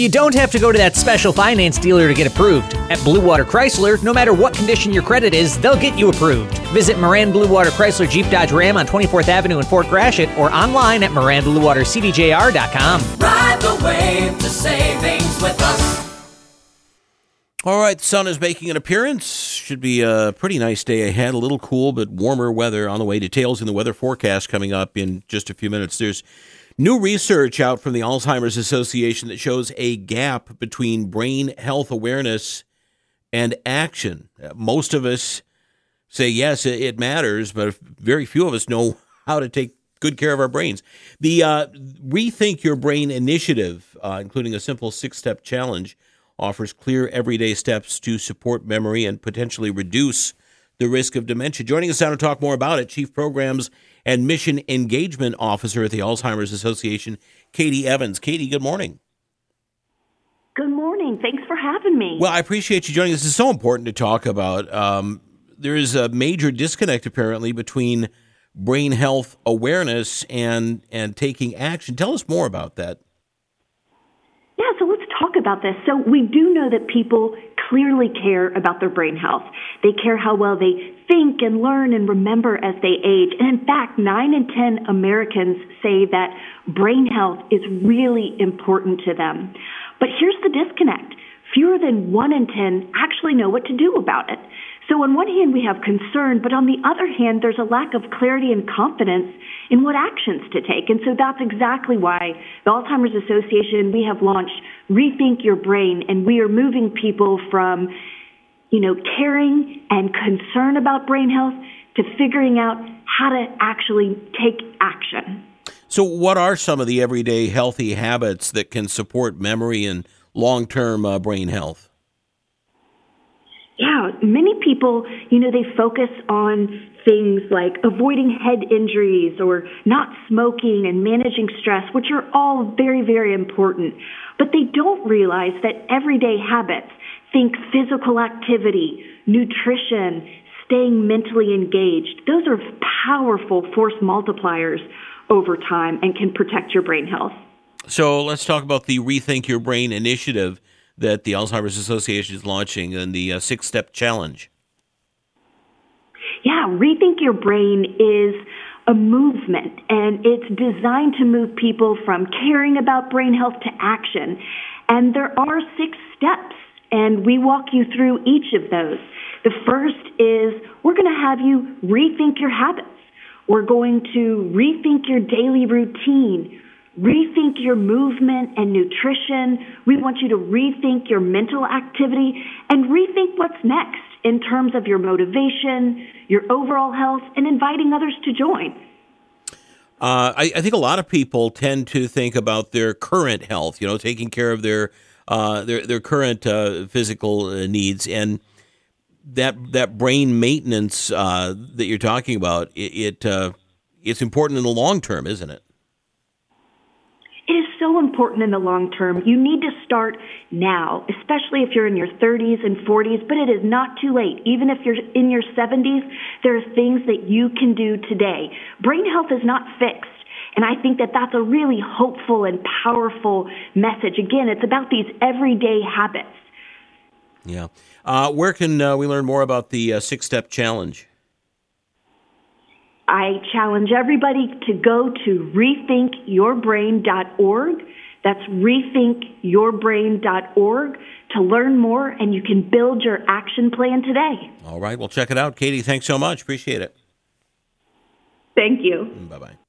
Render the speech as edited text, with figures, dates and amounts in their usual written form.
You don't have to go to that special finance dealer to get approved. At Blue Water Chrysler, no matter what condition your credit is, they'll get you approved. Visit Moran Blue Water Chrysler Jeep Dodge Ram on 24th Avenue in Fort Gratiot or online at MoranBlueWaterCDJR.com. Ride the wave to savings with us. All right, the sun is making an appearance. Should be a pretty nice day ahead. A little cool but warmer weather on the way. Details in the weather forecast coming up in just a few minutes. There's new research out from the Alzheimer's Association that shows a gap between brain health awareness and action. Most of us say, yes, it matters, but very few of us know how to take good care of our brains. The Rethink Your Brain initiative, including a simple 6-step challenge, offers clear everyday steps to support memory and potentially reduce the risk of dementia. Joining us now to talk more about it, Chief Programs and Mission Engagement Officer at the Alzheimer's Association, Katie Evans. Katie, good morning. Good morning. Thanks for having me. Well, I appreciate you joining us. It's so important to talk about. There is a major disconnect, apparently, between brain health awareness and taking action. Tell us more about that. Yeah, so let's talk about this. So we do know that people clearly care about their brain health. They care how well they think and learn and remember as they age. And in fact, 9 in 10 Americans say that brain health is really important to them. But here's the disconnect. Fewer than 1 in 10 actually know what to do about it. So on one hand, we have concern, but on the other hand, there's a lack of clarity and confidence in what actions to take. And so that's exactly why the Alzheimer's Association, we have launched Rethink Your Brain, and we are moving people from, caring and concern about brain health to figuring out how to actually take action. So what are some of the everyday healthy habits that can support memory and long-term brain health? Yeah, many people, they focus on things like avoiding head injuries or not smoking and managing stress, which are all very, very important. But they don't realize that everyday habits, think physical activity, nutrition, staying mentally engaged, those are powerful force multipliers over time and can protect your brain health. So let's talk about the Rethink Your Brain initiative that the Alzheimer's Association is launching and the 6-step challenge. Yeah, Rethink Your Brain is a movement, and it's designed to move people from caring about brain health to action. And there are 6 steps, and we walk you through each of those. The first is we're going to have you rethink your habits. We're going to rethink your daily routine, rethink your movement and nutrition. We want you to rethink your mental activity and rethink what's next in terms of your motivation, your overall health, and inviting others to join. I think a lot of people tend to think about their current health, taking care of their current physical needs, and that brain maintenance that you're talking about. It's important in the long term, isn't it? It is so important in the long term. You need to start now, especially if you're in your 30s and 40s, but it is not too late. Even if you're in your 70s, there are things that you can do today. Brain health is not fixed, and I think that that's a really hopeful and powerful message. Again, it's about these everyday habits. Yeah. Where can we learn more about the 6-step challenge? I challenge everybody to go to rethinkyourbrain.org. That's rethinkyourbrain.org to learn more, and you can build your action plan today. All right. Well, check it out. Katie, thanks so much. Appreciate it. Thank you. Bye-bye.